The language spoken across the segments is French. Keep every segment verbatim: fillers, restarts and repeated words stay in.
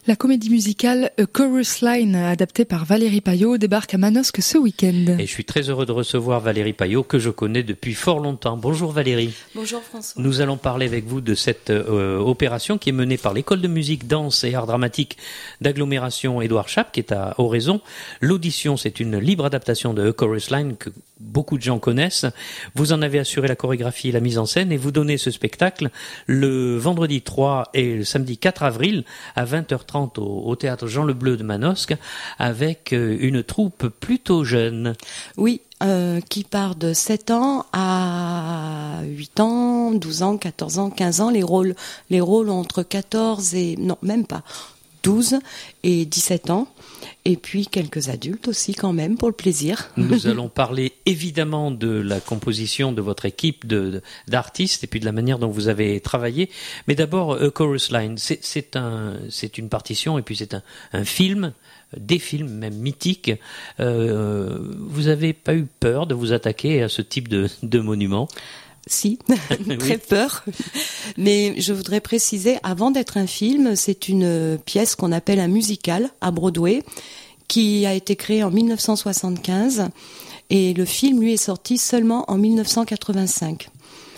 La comédie musicale A Chorus Line, adaptée par Valérie Payot, débarque à Manosque ce week-end. Et je suis très heureux de recevoir Valérie Payot, que je connais depuis fort longtemps. Bonjour Valérie. Bonjour François. Nous allons parler avec vous de cette euh, opération qui est menée par l'école de musique, danse et art dramatique d'agglomération Édouard Chappe, qui est à Oraison. L'audition, c'est une libre adaptation de A Chorus Line que beaucoup de gens connaissent. Vous en avez assuré la chorégraphie et la mise en scène et vous donnez ce spectacle le vendredi trois et le samedi quatre avril à vingt heures trente au, au théâtre Jean Le Bleu de Manosque avec une troupe plutôt jeune. Oui, euh, qui part de sept ans à huit ans, douze ans, quatorze ans, quinze ans. Les rôles, les rôles ont entre quatorze et... non, même pas. douze et dix-sept ans. Et puis quelques adultes aussi quand même, pour le plaisir. Nous allons parler évidemment de la composition de votre équipe de, d'artistes et puis de la manière dont vous avez travaillé. Mais d'abord, A Chorus Line, c'est, c'est, un, c'est une partition et puis c'est un, un film, des films même mythiques. Euh, vous n'avez pas eu peur de vous attaquer à ce type de, de monument ? Si, très peur. Mais je voudrais préciser, avant d'être un film, c'est une pièce qu'on appelle un musical à Broadway, qui a été créé en dix-neuf cent soixante-quinze, et le film, lui, est sorti seulement en dix-neuf cent quatre-vingt-cinq.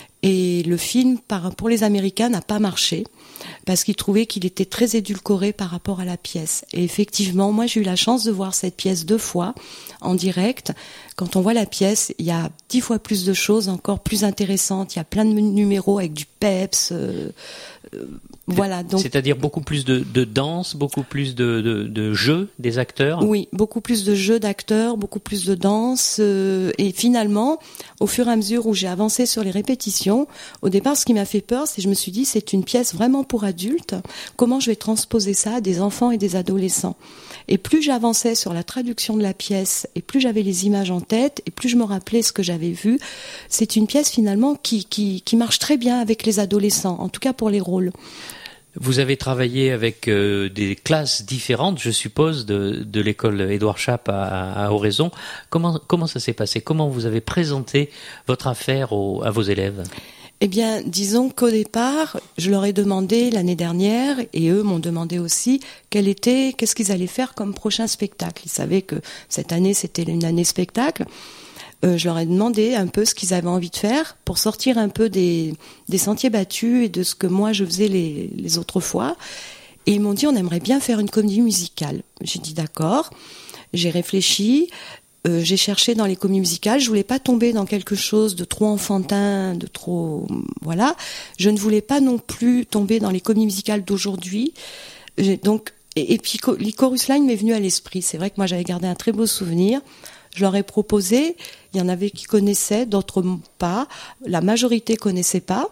Et le film, pour les Américains, n'a pas marché, parce qu'ils trouvaient qu'il était très édulcoré par rapport à la pièce. Et effectivement, moi, j'ai eu la chance de voir cette pièce deux fois, en direct. Quand on voit la pièce, il y a dix fois plus de choses, encore plus intéressantes. Il y a plein de numéros avec du peps, euh, euh, voilà. Donc, c'est-à-dire beaucoup plus de, de danse, beaucoup plus de, de, de jeux des acteurs. Oui, beaucoup plus de jeux d'acteurs, beaucoup plus de danse. Euh, et finalement, au fur et à mesure où j'ai avancé sur les répétitions, au départ, ce qui m'a fait peur, c'est que je me suis dit, c'est une pièce vraiment pour adultes. Comment je vais transposer ça à des enfants et des adolescents ? Et plus j'avançais sur la traduction de la pièce, et plus j'avais les images en tête, et plus je me rappelais ce que j'avais vu. C'est une pièce finalement qui, qui, qui marche très bien avec les adolescents, en tout cas pour les rôles. Vous avez travaillé avec euh, des classes différentes, je suppose, de, de l'école Édouard Chappe à, à Oraison. Comment, comment ça s'est passé ? Comment vous avez présenté votre affaire aux, à vos élèves ? Eh bien, disons qu'au départ, je leur ai demandé l'année dernière, et eux m'ont demandé aussi, quel était, qu'est-ce qu'ils allaient faire comme prochain spectacle. Ils savaient que cette année, c'était une année spectacle. Euh, je leur ai demandé un peu ce qu'ils avaient envie de faire pour sortir un peu des, des sentiers battus et de ce que moi je faisais les, les autres fois. Et ils m'ont dit, on aimerait bien faire une comédie musicale. J'ai dit d'accord. J'ai réfléchi. Euh, j'ai cherché dans les comédies musicales, je voulais pas tomber dans quelque chose de trop enfantin, de trop... Voilà. Je ne voulais pas non plus tomber dans les comédies musicales d'aujourd'hui. J'ai donc, et, et puis, les Chorus Line m'est venu à l'esprit. C'est vrai que moi, j'avais gardé un très beau souvenir. Je leur ai proposé, il y en avait qui connaissaient, d'autres pas. La majorité connaissait pas.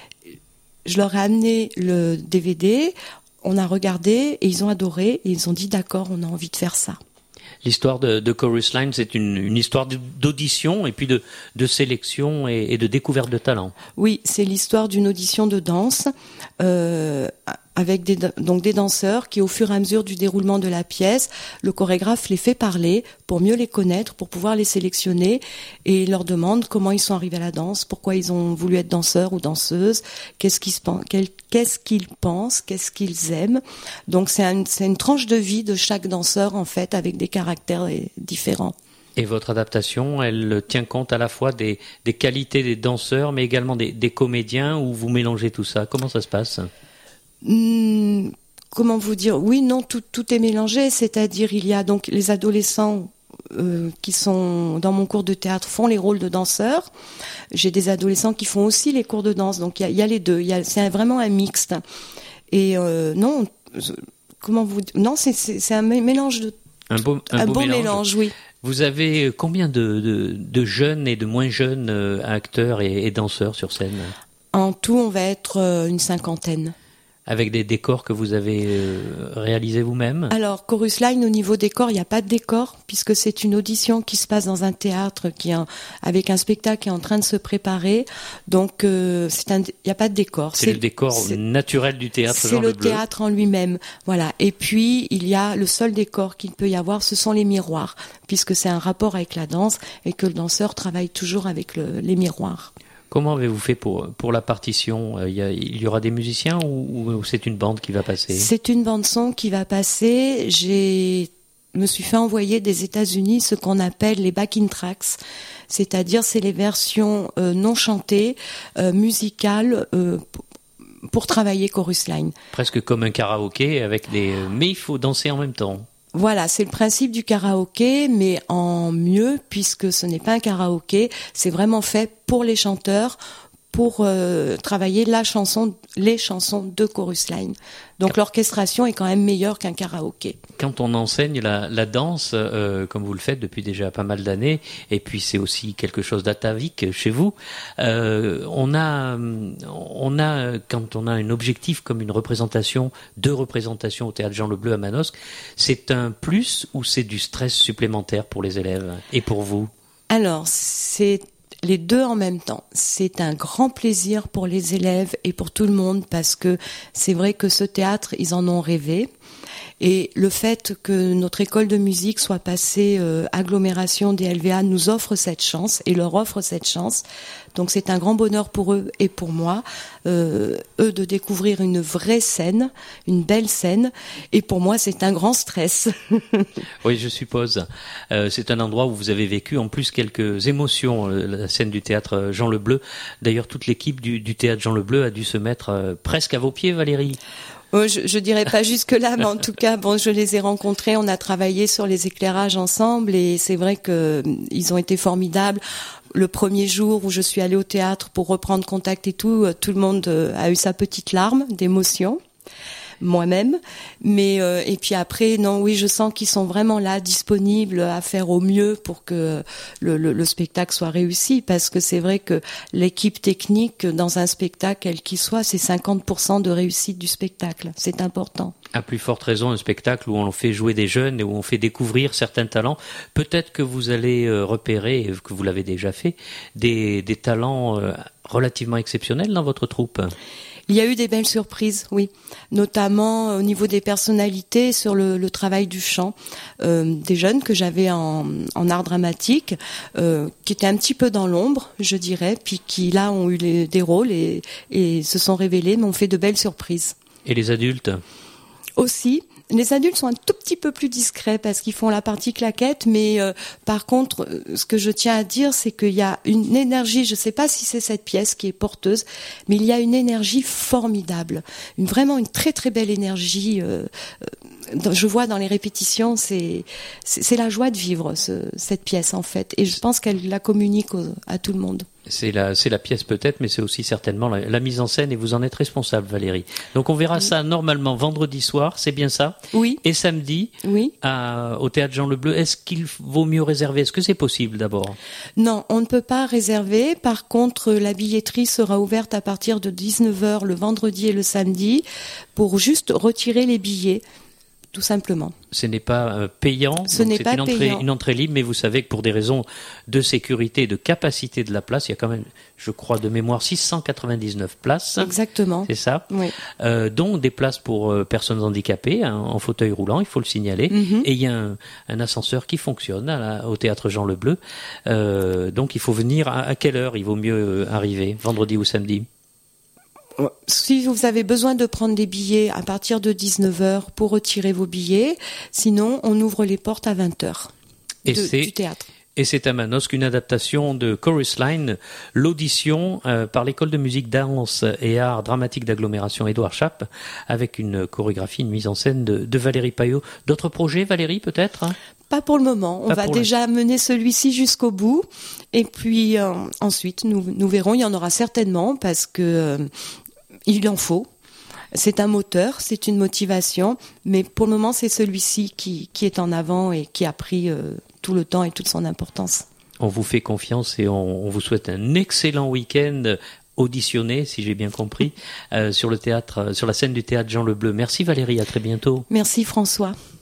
Je leur ai amené le D V D, on a regardé et ils ont adoré et ils ont dit d'accord, on a envie de faire ça. L'histoire de, de Chorus Line, c'est une, une histoire d'audition et puis de, de sélection et, et de découverte de talent. Oui, c'est l'histoire d'une audition de danse euh, avec des, donc des danseurs qui, au fur et à mesure du déroulement de la pièce, le chorégraphe les fait parler pour mieux les connaître, pour pouvoir les sélectionner et leur demande comment ils sont arrivés à la danse, pourquoi ils ont voulu être danseurs ou danseuses, qu'est-ce qu'ils pensent, qu'est-ce qu'ils pensent, qu'est-ce qu'ils aiment. Donc c'est, un, c'est une tranche de vie de chaque danseur en fait, avec des caractères différents. Et votre adaptation, elle tient compte à la fois des, des qualités des danseurs, mais également des, des comédiens, où vous mélangez tout ça. Comment ça se passe ? Hum, comment vous dire ? Oui, non, tout, tout est mélangé. C'est-à-dire, il y a donc les adolescents euh, qui sont dans mon cours de théâtre font les rôles de danseurs. J'ai des adolescents qui font aussi les cours de danse. Donc il y a, il y a les deux. Il y a, c'est un, vraiment un mixte. Et euh, non, comment vous Non, c'est, c'est, c'est un mélange de un beau, un un beau, beau mélange. mélange, oui. Vous avez combien de, de, de jeunes et de moins jeunes euh, acteurs et, et danseurs sur scène ? En tout, on va être euh, une cinquantaine. Avec des décors que vous avez euh, réalisés vous-même ? Alors, Chorus Line, au niveau décor, il n'y a pas de décor, puisque c'est une audition qui se passe dans un théâtre, qui est en, avec un spectacle qui est en train de se préparer. Donc, euh, c'est un, il n'y a pas de décor. C'est, c'est le décor c'est, naturel du théâtre Jean Le Bleu. C'est le théâtre en lui-même. Voilà. Et puis, il y a le seul décor qu'il peut y avoir, ce sont les miroirs, puisque c'est un rapport avec la danse et que le danseur travaille toujours avec le, les miroirs. Comment avez-vous fait pour, pour la partition? il y, a, il y aura des musiciens ou, ou c'est une bande qui va passer? C'est une bande-son qui va passer. J'ai me suis fait envoyer des États-Unis ce qu'on appelle les backing tracks, c'est-à-dire c'est les versions euh, non chantées, euh, musicales, euh, pour travailler Chorus Line. Presque comme un karaoké avec des... Mais il faut danser en même temps. Voilà, c'est le principe du karaoké, mais en mieux, puisque ce n'est pas un karaoké, c'est vraiment fait pour les chanteurs, pour euh, travailler la chanson, les chansons de Chorus Line. Donc l'orchestration est quand même meilleure qu'un karaoké. Quand on enseigne la, la danse, euh, comme vous le faites depuis déjà pas mal d'années, et puis c'est aussi quelque chose d'atavique chez vous, euh, on a, on a, quand on a un objectif comme une représentation, deux représentations au Théâtre Jean Le Bleu à Manosque, c'est un plus ou c'est du stress supplémentaire pour les élèves et pour vous? Alors, c'est les deux en même temps. C'est un grand plaisir pour les élèves et pour tout le monde parce que c'est vrai que ce théâtre, ils en ont rêvé. Et le fait que notre école de musique soit passée euh, agglomération D L V A nous offre cette chance et leur offre cette chance. Donc c'est un grand bonheur pour eux et pour moi, euh, eux de découvrir une vraie scène, une belle scène. Et pour moi, c'est un grand stress. Oui, je suppose. Euh, c'est un endroit où vous avez vécu en plus quelques émotions, la scène du théâtre Jean Le Bleu. D'ailleurs, toute l'équipe du, du théâtre Jean Le Bleu a dû se mettre euh, presque à vos pieds, Valérie. Oh, je, je dirais pas jusque-là, mais en tout cas, bon, je les ai rencontrés, on a travaillé sur les éclairages ensemble et c'est vrai que ils ont été formidables. Le premier jour où je suis allée au théâtre pour reprendre contact et tout, tout le monde a eu sa petite larme d'émotion. Moi-même, mais euh, et puis après non oui je sens qu'ils sont vraiment là disponibles à faire au mieux pour que le, le, le spectacle soit réussi parce que c'est vrai que l'équipe technique dans un spectacle quel qu'il soit c'est cinquante pour cent de réussite du spectacle, c'est important. À plus forte raison un spectacle où on fait jouer des jeunes et où on fait découvrir certains talents, peut-être que vous allez repérer, que vous l'avez déjà fait, des, des talents relativement exceptionnels dans votre troupe. Il y a eu des belles surprises, oui, notamment au niveau des personnalités sur le, le travail du chant, euh, des jeunes que j'avais en, en art dramatique, euh, qui étaient un petit peu dans l'ombre, je dirais, puis qui là ont eu les, des rôles et, et se sont révélés, m'ont fait de belles surprises. Et les adultes ? Aussi. Les adultes sont un tout petit peu plus discrets parce qu'ils font la partie claquette, mais euh, par contre, ce que je tiens à dire, c'est qu'il y a une énergie, je ne sais pas si c'est cette pièce qui est porteuse, mais il y a une énergie formidable, une, vraiment une très très belle énergie. Euh, euh, je vois dans les répétitions, c'est, c'est, c'est la joie de vivre ce, cette pièce en fait, et je pense qu'elle la communique au, à tout le monde. C'est la, c'est la pièce peut-être, mais c'est aussi certainement la, la mise en scène et vous en êtes responsable, Valérie. Donc on verra oui. ça normalement vendredi soir, c'est bien ça ? Oui. Et samedi, oui. à, au Théâtre Jean Le Bleu. Est-ce qu'il vaut mieux réserver ? Est-ce que c'est possible d'abord ? Non, on ne peut pas réserver. Par contre, la billetterie sera ouverte à partir de dix-neuf heures le vendredi et le samedi pour juste retirer les billets. Tout simplement. Ce n'est pas euh, payant, Ce donc n'est c'est pas une entrée, payant. une entrée libre, mais vous savez que pour des raisons de sécurité et de capacité de la place, il y a quand même, je crois de mémoire, six cent quatre-vingt-dix-neuf places. Exactement. C'est ça. Oui. Euh, dont des places pour euh, personnes handicapées, hein, en fauteuil roulant, il faut le signaler. Mm-hmm. Et il y a un, un ascenseur qui fonctionne à la, au Théâtre Jean Le Bleu. Euh, donc il faut venir à, à quelle heure il vaut mieux arriver, vendredi ou samedi ? Si vous avez besoin de prendre des billets à partir de dix-neuf heures pour retirer vos billets, sinon on ouvre les portes à vingt heures et de, c'est, du théâtre. Et c'est à Manosque une adaptation de Chorus Line, l'audition euh, par l'école de musique, danse et art dramatique d'agglomération Édouard Chappe, avec une chorégraphie, une mise en scène de, de Valérie Payot. D'autres projets, Valérie, peut-être hein ? Pas pour le moment. On Pas va déjà mener celui-ci jusqu'au bout. Et puis euh, ensuite, nous, nous verrons. Il y en aura certainement parce que euh, il en faut. C'est un moteur, c'est une motivation. Mais pour le moment, c'est celui-ci qui, qui est en avant et qui a pris euh, tout le temps et toute son importance. On vous fait confiance et on, on vous souhaite un excellent week-end auditionné, si j'ai bien compris, euh, sur le théâtre, sur la scène du Théâtre Jean Le Bleu. Merci Valérie, à très bientôt. Merci François.